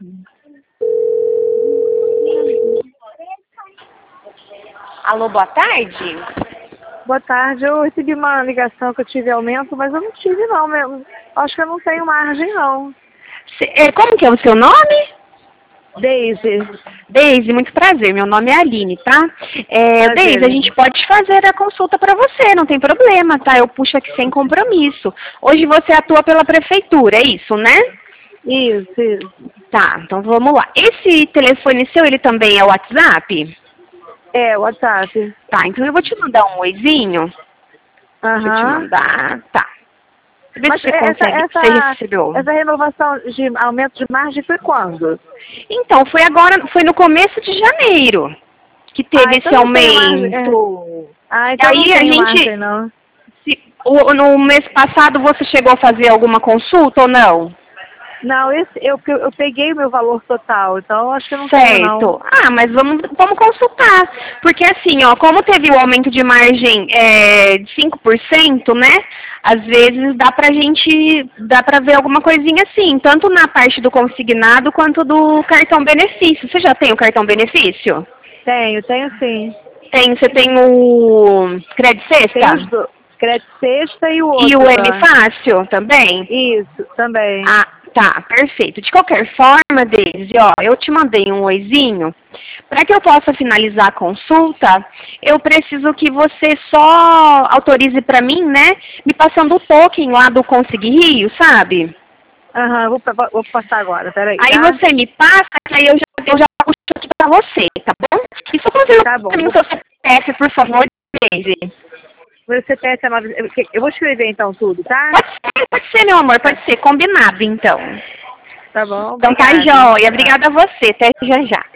Alô, boa tarde. Boa tarde, eu recebi uma ligação que eu tive aumento, mas eu não tive não, mesmo. Acho que eu não tenho margem não. Como que é o seu nome? Daisy. Deise, muito prazer. Meu nome é Aline, tá? Prazer. Deise, a gente pode fazer a consulta para você, não tem problema, tá? Eu puxo aqui sem compromisso. Hoje você atua pela prefeitura, é isso, né? Isso. Tá, então vamos lá. Esse telefone seu, ele também é o WhatsApp? É, WhatsApp. Tá, então eu vou te mandar um oizinho. Deixa eu te mandar. Tá. Vê Mas se você consegue, você recebeu. essa renovação de aumento de margem foi quando? Então, foi agora, foi no começo de janeiro que teve esse aumento. Então aí não tem a gente, margem, não. no mês passado você chegou a fazer alguma consulta ou não? Não, eu peguei o meu valor total, então acho que eu não tenho, não. Certo. Ah, mas vamos consultar. Porque assim, ó, como teve o aumento de margem de 5%, né? Às vezes dá pra ver alguma coisinha assim, tanto na parte do consignado quanto do cartão benefício. Você já tem o cartão benefício? Tenho sim. Você tem o Crédito Sexta? Tem os dois. Crédito Sexta e o outro. E o M Fácil também? Isso, também. Ah, tá, perfeito. De qualquer forma, Deise, ó, eu te mandei um oizinho. Para que eu possa finalizar a consulta, eu preciso que você só autorize para mim, né, me passando o token lá do Consegui Rio, sabe? Aham, vou passar agora, peraí. Aí você me passa, que aí eu já puxo aqui para você, tá bom? E só confirma para mim o seu CPF, por favor, Deise. Meu CPF é 9... Eu vou escrever então tudo, tá? Pode ser, meu amor, pode ser. Combinado, então. Tá bom. Então tá, joia. Obrigada a você. Até já já.